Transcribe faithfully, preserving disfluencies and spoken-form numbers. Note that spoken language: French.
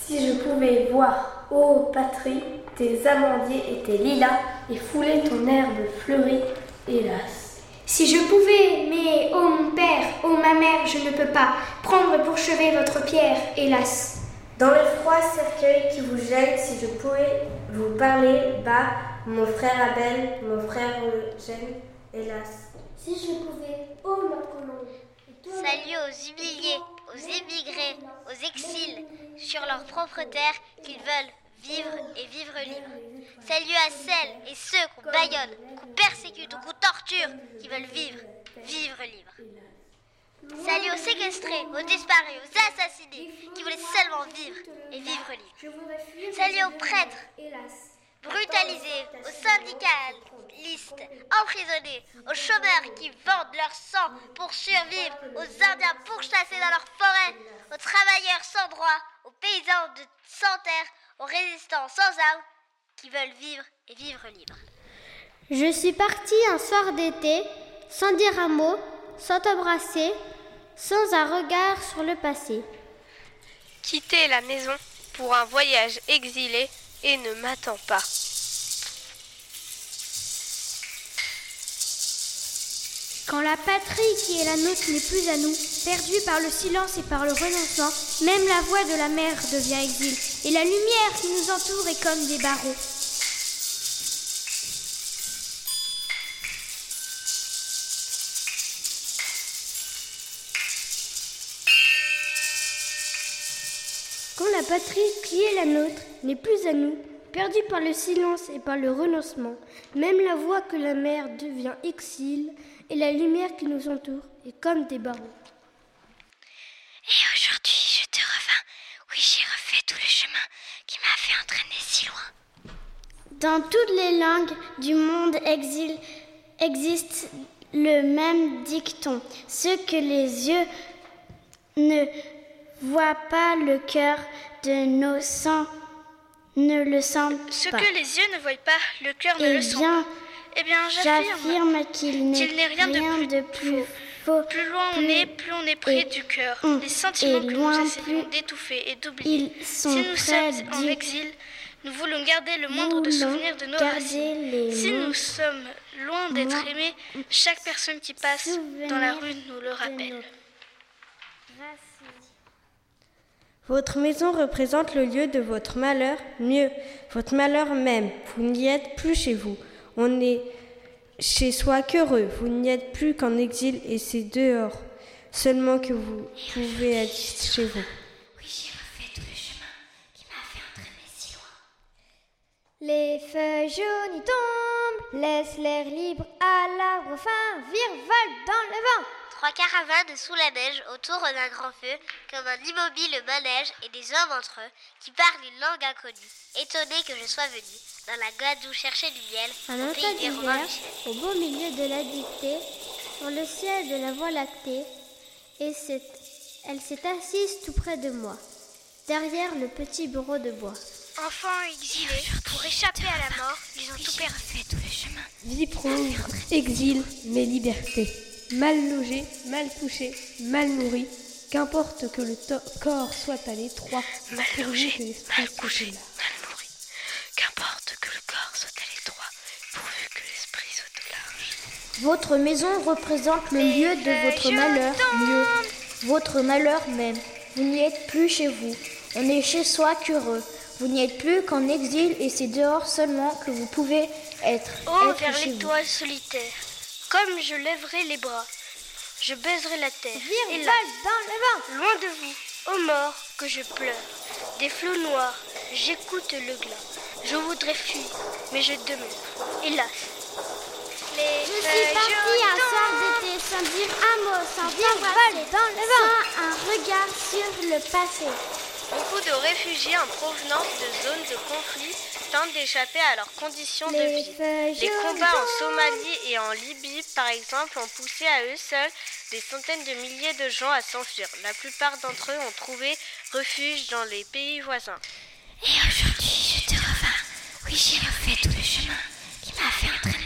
Si je pouvais voir, ô patrie, tes amandiers et tes lilas, et fouler ton herbe fleurie, hélas. Si je pouvais, mais ô mon père, ô ma mère, je ne peux pas prendre pour chevet votre pierre, hélas. Dans le froid cercueil qui vous gèle, si je pouvais vous parler bas, mon frère Abel, mon frère Eugène, hélas. Si je pouvais, ô ma colombe. Salut aux humiliés, aux émigrés, aux exils, sur leur propre terre qu'ils veulent vivre et vivre libre. Salut à celles et ceux qu'on bâillonne, qu'on persécute ou qu'on torture, qui veulent vivre, vivre libre. Salut aux séquestrés, aux disparus, aux assassinés, qui voulaient seulement vivre et vivre libre. Salut aux prêtres, brutalisés, aux syndicalistes, emprisonnés, aux chômeurs qui vendent leur sang pour survivre, aux Indiens pourchassés dans leurs forêts, aux travailleurs sans droit, aux paysans de sans terre, aux résistants sans armes, qui veulent vivre et vivre libre. Je suis partie un soir d'été, sans dire un mot, sans t'embrasser, sans un regard sur le passé. Quitter la maison pour un voyage exilé et ne m'attends pas. Quand la patrie qui est la nôtre n'est plus à nous, perdue par le silence et par le renoncement, même la voix de la mer devient exil, et la lumière qui nous entoure est comme des barreaux. Quand la patrie qui est la nôtre n'est plus à nous, perdue par le silence et par le renoncement, même la voix que la mer devient exil, et la lumière qui nous entoure est comme des barreaux. Et aujourd'hui, je te revins. Oui, j'ai refait tout le chemin qui m'a fait entraîner si loin. Dans toutes les langues du monde exil, existe le même dicton. Ce que les yeux ne voient pas, le cœur de nos sangs ne le sent pas. Ce que les yeux ne voient pas, le cœur ne Eh le sent bien, pas. Eh bien, j'affirme, j'affirme qu'il n'est, qu'il n'est rien, rien de plus, de plus faux. Plus loin on est, plus on est près du cœur. Les sentiments que nous essayons d'étouffer et d'oublier. Si nous sommes en exil, nous voulons garder le moindre de souvenirs de nos racines. Si nous sommes loin d'être aimés, chaque personne qui passe dans la rue nous le rappelle. Votre maison représente le lieu de votre malheur, mieux, votre malheur même. Vous n'y êtes plus chez vous. On n'est chez soi qu'heureux. Vous n'y êtes plus qu'en exil et c'est dehors seulement que vous pouvez être chez vous. Oui, j'ai refait tout le chemin qui m'a fait entraîner si loin. Les feuilles jaunies tombent, laisse l'air libre à l'arbre fin, virevolte dans le vent. Trois caravanes sous la neige autour d'un grand feu, comme un immobile manège et des hommes entre eux qui parlent une langue inconnue, étonnés que je sois venue dans la Guadeloupe chercher du miel, Un au matin pays des Romains d'hiver, au beau milieu de la dictée, sur le ciel de la Voie lactée, et c'est, elle s'est assise tout près de moi, derrière le petit bureau de bois. Enfants exilés, pour échapper à la mort, ils ont tout perdu. tout le chemin. Vie pauvre, exil, mais liberté. Mal logé, mal couché, mal nourri, qu'importe que le to- corps soit à l'étroit, Mal pourvu logé, que l'esprit mal couché, soit large. mal nourri. Qu'importe que le corps soit à l'étroit, pourvu que l'esprit soit au large. Votre maison représente le lieu de votre malheur, mieux, votre malheur même. Vous n'y êtes plus chez vous. On est chez soi qu'heureux. Vous n'y êtes plus qu'en exil et c'est dehors seulement que vous pouvez être, Oh, être vers chez vous. l'étoile solitaire, comme je lèverai les bras, je baiserai la terre. Et là, Virevolte dans le vent. loin de vous, ô mort, que je pleure. Des flots noirs, j'écoute le glas. Je voudrais fuir, mais je demeure. Hélas. Les Je suis partie un soir d'été sans dire un mot, sans virevolte dans le vent, sans un regard sur le passé. Beaucoup de réfugiés en provenance de zones de conflit tentent d'échapper à leurs conditions de Les vie. feuilles Les jaunes combats en tombent. Somalie et en Libye, par exemple, ont poussé à eux seuls des centaines de milliers de gens à s'enfuir. La plupart d'entre eux ont trouvé refuge dans les pays voisins. Et aujourd'hui, je te revins. Oui, j'ai refait tout le chemin qui m'a fait entraîner